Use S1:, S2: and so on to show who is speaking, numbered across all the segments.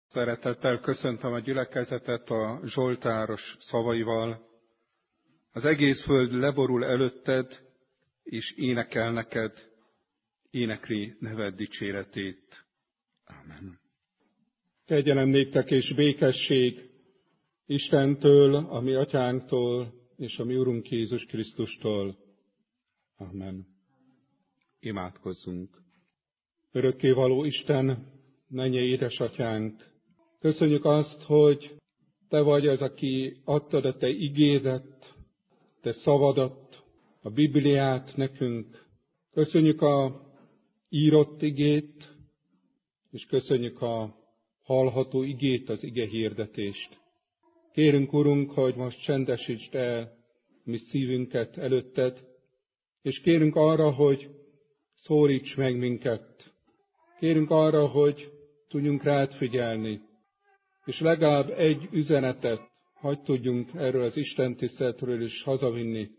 S1: Szeretettel köszöntöm a gyülekezetet a zsoltáros szavaival. Az egész föld leborul előtted, és énekel neked, énekli neved dicséretét. Amen. Kegyelem néktek és békesség Istentől, a mi atyánktól, és a mi Urunk Jézus Krisztustól. Amen. Imádkozzunk. Örökkévaló Isten, mennyei édesatyánk, köszönjük azt, hogy Te vagy az, aki adtad a Te igédet, Te szavadat, a Bibliát nekünk. Köszönjük a írott igét, és köszönjük a hallható igét, az ige hirdetést. Kérünk, Urunk, hogy most csendesítsd el mi szívünket előtted, és kérünk arra, hogy szólíts meg minket. Kérünk arra, hogy tudjunk rád figyelni, és legalább egy üzenetet hadd tudjunk erről az Isten tiszteletről is hazavinni,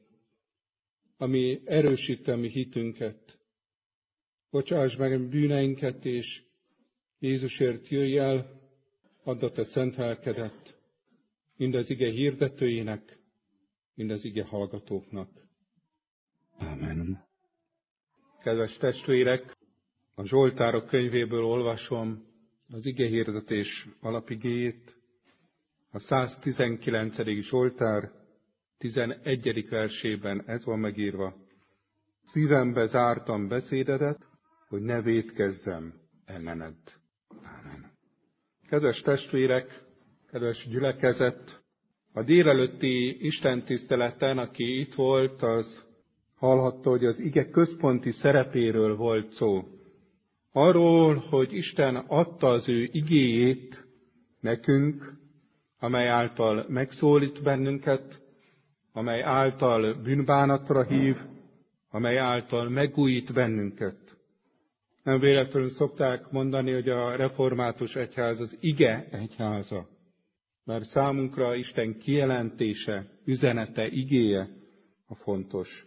S1: ami erősíti a mi hitünket. Bocsáss meg a bűneinket, és Jézusért jöjj el, add a te szent lelkedet, mind az ige hirdetőinek, mind az ige hallgatóknak. Amen. Kedves testvérek, a Zsoltárok könyvéből olvasom az ige hirdetés alapigéjét, a 119. Zsoltár 11. versében ez van megírva: szívembe zártam beszédedet, hogy ne vétkezzem ellened. Amen. Kedves testvérek, kedves gyülekezet, a délelőtti istentiszteleten, aki itt volt, az hallhatta, hogy az ige központi szerepéről volt szó. Arról, hogy Isten adta az ő igéjét nekünk, amely által megszólít bennünket, amely által bűnbánatra hív, amely által megújít bennünket. Nem véletlenül szokták mondani, hogy a református egyház az ige egyháza, mert számunkra Isten kijelentése, üzenete, igéje a fontos.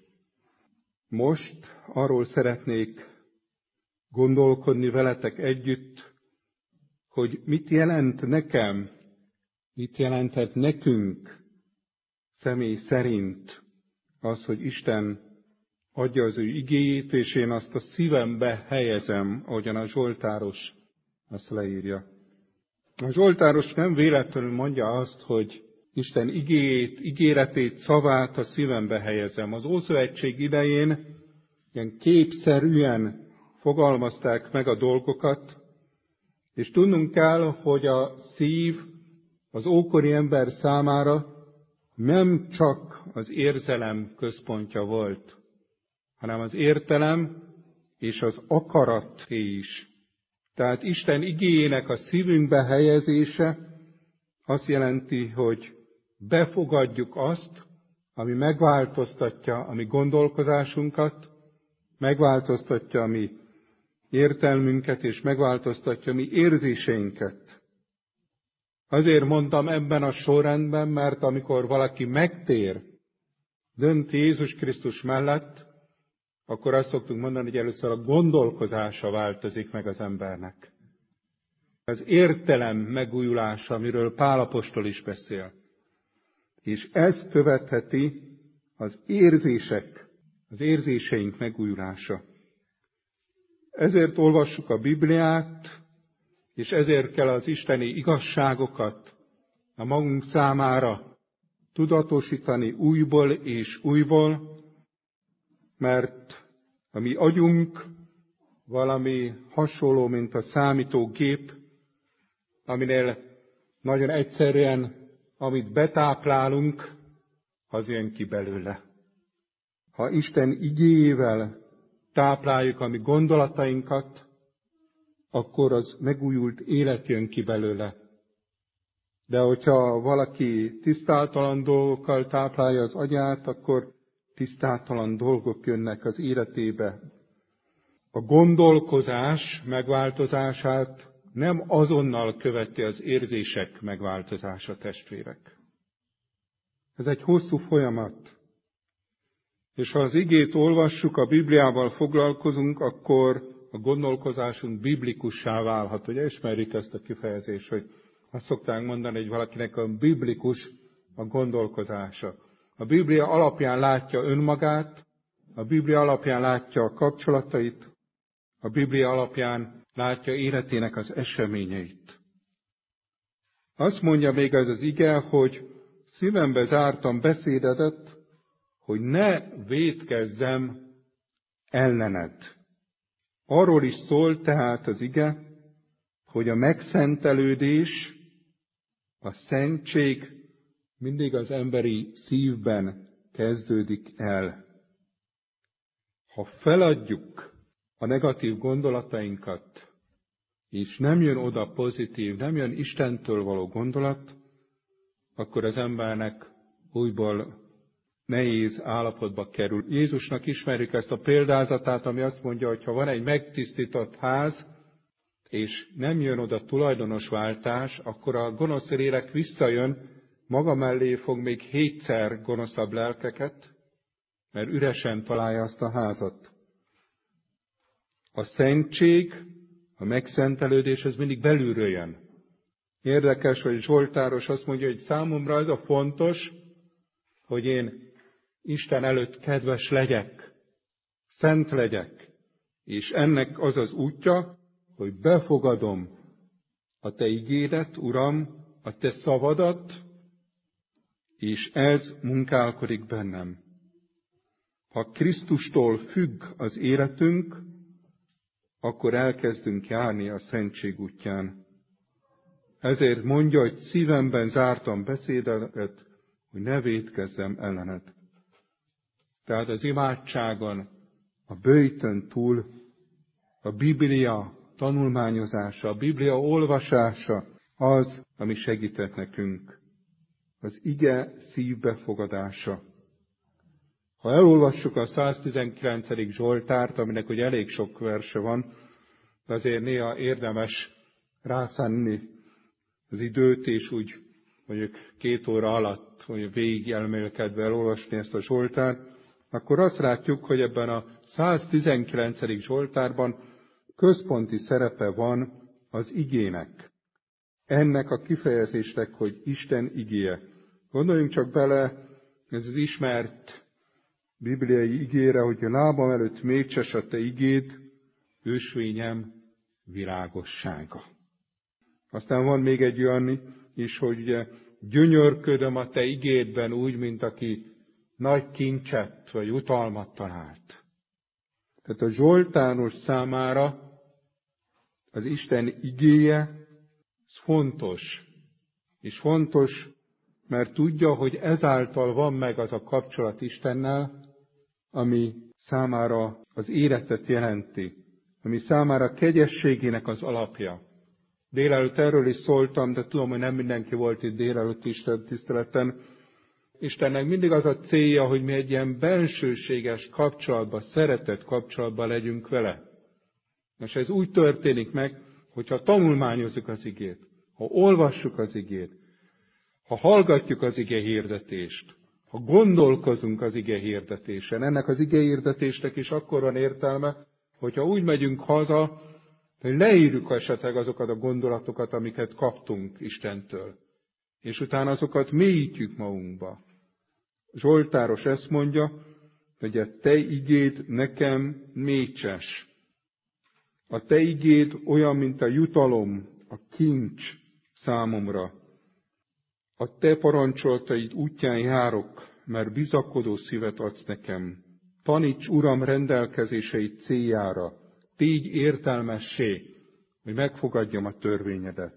S1: Most arról szeretnék gondolkodni veletek együtt, hogy mit jelent nekem, mit jelenthet nekünk személy szerint az, hogy Isten adja az ő igéjét, és én azt a szívembe helyezem, ahogyan a zsoltáros azt leírja. A zsoltáros nem véletlenül mondja azt, hogy Isten igéjét, ígéretét, szavát a szívembe helyezem. Az Ószövetség idején ilyen képszerűen fogalmazták meg a dolgokat, és tudnunk kell, hogy a szív az ókori ember számára nem csak az érzelem központja volt, hanem az értelem és az akarat is. Tehát Isten igéjének a szívünkbe helyezése azt jelenti, hogy befogadjuk azt, ami megváltoztatja a mi gondolkozásunkat, megváltoztatja a mi értelmünket, és megváltoztatja a mi érzéseinket. Azért mondtam ebben a sorrendben, mert amikor valaki megtér, dönt Jézus Krisztus mellett, akkor azt szoktunk mondani, hogy először a gondolkozása változik meg az embernek. Az értelem megújulása, amiről Pál apostol is beszél. És ez követheti az érzéseink megújulása. Ezért olvassuk a Bibliát, és ezért kell az isteni igazságokat a magunk számára tudatosítani újból és újból, mert a mi agyunk valami hasonló, mint a számítógép, aminél nagyon egyszerűen, amit betáplálunk, az jön ki belőle. Ha Isten igéjével tápláljuk a mi gondolatainkat, akkor az megújult élet jön ki belőle. De hogyha valaki tisztátalan dolgokkal táplálja az agyát, akkor tisztátalan dolgok jönnek az életébe. A gondolkozás megváltozását nem azonnal követi az érzések megváltozása, testvérek. Ez egy hosszú folyamat. És ha az igét olvassuk, a Bibliával foglalkozunk, akkor a gondolkozásunk biblikussá válhat. Ugye ismerjük ezt a kifejezést, hogy azt szokták mondani, hogy valakinek a biblikus a gondolkozása. A Biblia alapján látja önmagát, a Biblia alapján látja a kapcsolatait, a Biblia alapján látja életének az eseményeit. Azt mondja még ez az ige, hogy szívembe zártam beszédedet, hogy ne vétkezzem ellened. Arról is szól tehát az ige, hogy a megszentelődés, a szentség mindig az emberi szívben kezdődik el. Ha feladjuk a negatív gondolatainkat, és nem jön oda pozitív, nem jön Istentől való gondolat, akkor az embernek újból nehéz állapotba kerül. Jézusnak ismerjük ezt a példázatát, ami azt mondja, hogy ha van egy megtisztított ház, és nem jön oda tulajdonosváltás, akkor a gonosz lélek visszajön, maga mellé fog még 7-szer gonoszabb lelkeket, mert üresen találja azt a házat. A szentség, a megszentelődés, ez mindig belülről jön. Érdekes, hogy Zsoltáros azt mondja, hogy számomra az a fontos, hogy én Isten előtt kedves legyek, szent legyek, és ennek az az útja, hogy befogadom a Te igédet, Uram, a Te szavadat, és ez munkálkodik bennem. Ha Krisztustól függ az életünk, akkor elkezdünk járni a szentség útján. Ezért mondja, hogy szívemben zártam beszédedet, hogy ne vétkezzem ellened. Tehát az imádságon, a böjtön túl, a Biblia tanulmányozása, a Biblia olvasása az, ami segített nekünk. Az ige szívbefogadása. Ha elolvassuk a 119. Zsoltárt, aminek ugye elég sok verse van, de azért néha érdemes rászánni az időt, és úgy mondjuk 2 óra alatt, hogy végig elmélkedve elolvasni ezt a Zsoltárt, akkor azt látjuk, hogy ebben a 119. Zsoltárban központi szerepe van az igének. Ennek a kifejezésnek, hogy Isten igéje. Gondoljunk csak bele, ez az ismert bibliai igére, hogy a lábam előtt mécses a Te igéd, ösvényem világossága. Aztán van még egy olyan is, hogy ugye gyönyörködöm a Te igédben úgy, mint aki nagy kincset vagy utalmat talált. Tehát a zsoltáros számára az Isten igéje fontos. És fontos, mert tudja, hogy ezáltal van meg az a kapcsolat Istennel, ami számára az életet jelenti, ami számára kegyességének az alapja. Délelőtt erről is szóltam, de tudom, hogy nem mindenki volt itt délelőtt Isten tiszteleten. Istennek mindig az a célja, hogy mi egy ilyen bensőséges kapcsolatban, szeretett kapcsolatban legyünk vele. És ez úgy történik meg, hogyha tanulmányozzuk az igét, ha olvassuk az igét, ha hallgatjuk az ige hirdetést, ha gondolkozunk az ige hirdetésen. Ennek az ige hirdetésnek is akkor van értelme, hogyha úgy megyünk haza, hogy leírjuk esetleg azokat a gondolatokat, amiket kaptunk Istentől. És utána azokat mélyítjük magunkba. Zsoltáros ezt mondja, hogy a Te igéd nekem mécses. A Te igéd olyan, mint a jutalom, a kincs számomra. A Te parancsoltaid útján járok, mert bizakodó szívet adsz nekem. Taníts, Uram, rendelkezéseid céljára. Tégy értelmessé, hogy megfogadjam a törvényedet.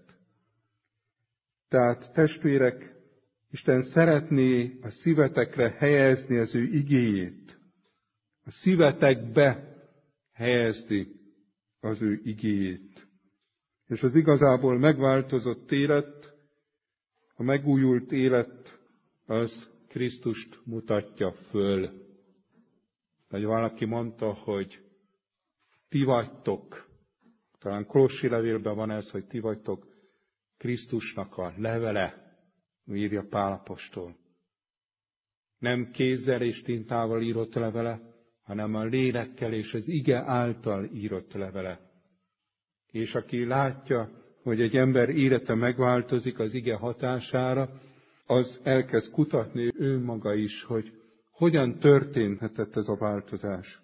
S1: Tehát, testvérek, Isten szeretné a szívetekre helyezni az ő igéjét. A szívetekbe helyezni az ő igéjét. És az igazából megváltozott élet, a megújult élet, az Krisztust mutatja föl. Vagy valaki mondta, hogy ti vagytok, talán Kolossi levélben van ez, hogy ti vagytok Krisztusnak a levele, írja Pál apostol. Nem kézzel és tintával írott levele, hanem a lélekkel és az ige által írott levele. És aki látja, hogy egy ember élete megváltozik az ige hatására, az elkezd kutatni ő maga is, hogy hogyan történhetett ez a változás.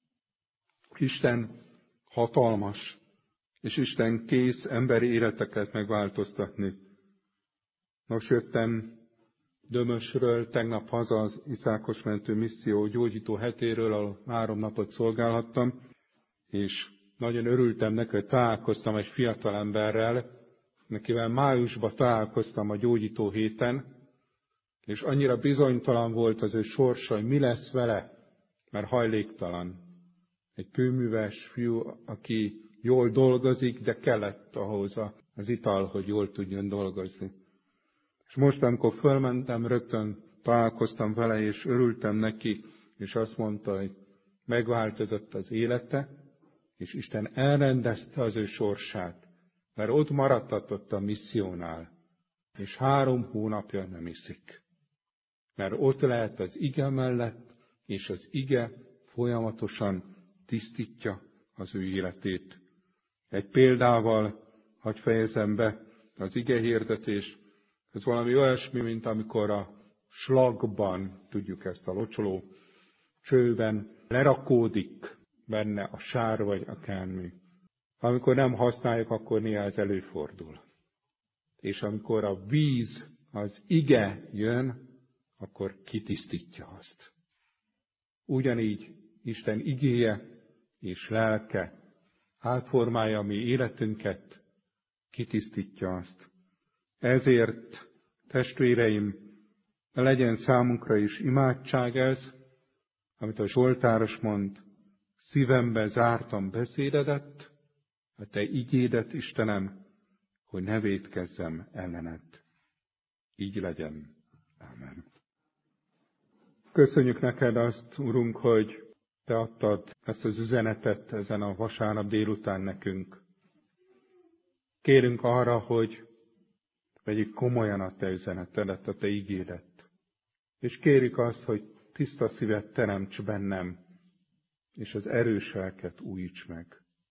S1: Isten hatalmas, és Isten kész emberi életeket megváltoztatni. Nos, jöttem Dömösről, tegnap haza az Iszákos Mentő Misszió gyógyító hetéről, ahol 3 napot szolgálhattam, és nagyon örültem neki, hogy találkoztam egy fiatalemberrel, nekivel májusban találkoztam a gyógyító héten, és annyira bizonytalan volt az ő sorsa, hogy mi lesz vele, mert hajléktalan. Egy kőműves fiú, aki jól dolgozik, de kellett ahhoz az ital, hogy jól tudjon dolgozni. És most, amikor fölmentem, rögtön találkoztam vele, és örültem neki, és azt mondta, hogy megváltozott az élete, és Isten elrendezte az ő sorsát, mert ott maradhatott a missziónál, és 3 hónapja nem iszik. Mert ott lehet az ige mellett, és az ige folyamatosan tisztítja az ő életét. Egy példával hadd fejezem be az ige hirdetést. Ez valami olyasmi, mint amikor a slagban, tudjuk ezt a locsoló csőben, lerakódik benne a sár vagy akármi. Amikor nem használjuk, akkor néha ez előfordul. És amikor a víz, az ige jön, akkor kitisztítja azt. Ugyanígy Isten igéje és lelke átformálja a mi életünket, kitisztítja azt. Ezért, testvéreim, legyen számunkra is imádság ez, amit a Zsoltáros mond, szívembe zártam beszédedet, a te igédet, Istenem, hogy ne vétkezzem ellened. Így legyen. Amen. Köszönjük neked azt, Urunk, hogy te adtad ezt az üzenetet ezen a vasárnap délután nekünk. Kérünk arra, hogy vegyük komolyan a te üzenetedet, a te igédet. És kérjük azt, hogy tiszta szívet teremts bennem, és az erős lelket újíts meg.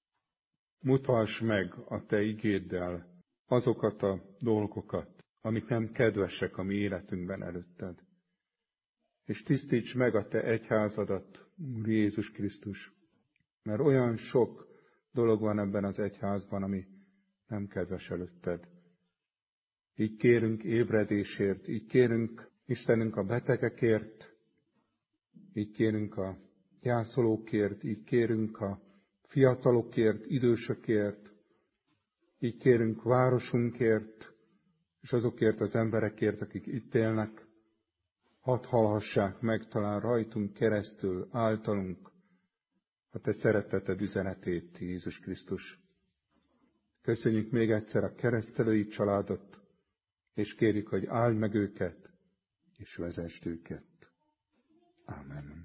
S1: Mutass meg a te igéddel azokat a dolgokat, amik nem kedvesek a mi életünkben előtted. És tisztíts meg a te egyházadat, Úr Jézus Krisztus, mert olyan sok dolog van ebben az egyházban, ami nem kedves előtted. Így kérünk ébredésért, így kérünk Istenünk a betegekért, így kérünk a gyászolókért, így kérünk a fiatalokért, idősökért, így kérünk városunkért, és azokért az emberekért, akik itt élnek. Hadd hallhassák meg talán rajtunk keresztül, általunk a te szereteted üzenetét, Jézus Krisztus. Köszönjük még egyszer a keresztelői családot, és kérjük, hogy áld meg őket, és vezesd őket. Ámen.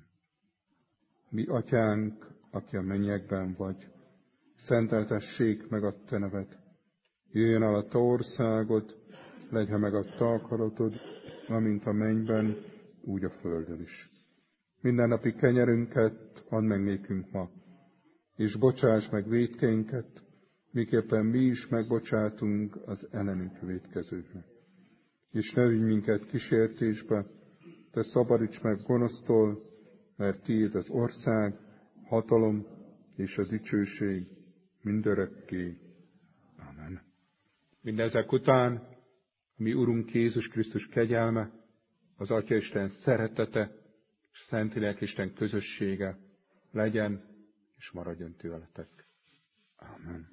S1: Mi atyánk, aki a mennyekben vagy, szenteltessék meg a te neved. Jöjjön el a te országod, legyen meg a te akaratod, amint a mennyben, úgy a földön is. Mindennapi kenyerünket add meg nékünk ma, és bocsáss meg vétkeinket, miképpen mi is megbocsátunk az ellenünk vétkezőknek. És ne vigy minket kísértésbe, te szabadíts meg gonosztól, mert tiéd az ország, hatalom és a dicsőség mindörökké. Amen. Mindezek után mi Urunk Jézus Krisztus kegyelme, az Atya Isten szeretete, és Szentlélek Isten közössége legyen és maradjon tőletek. Amen.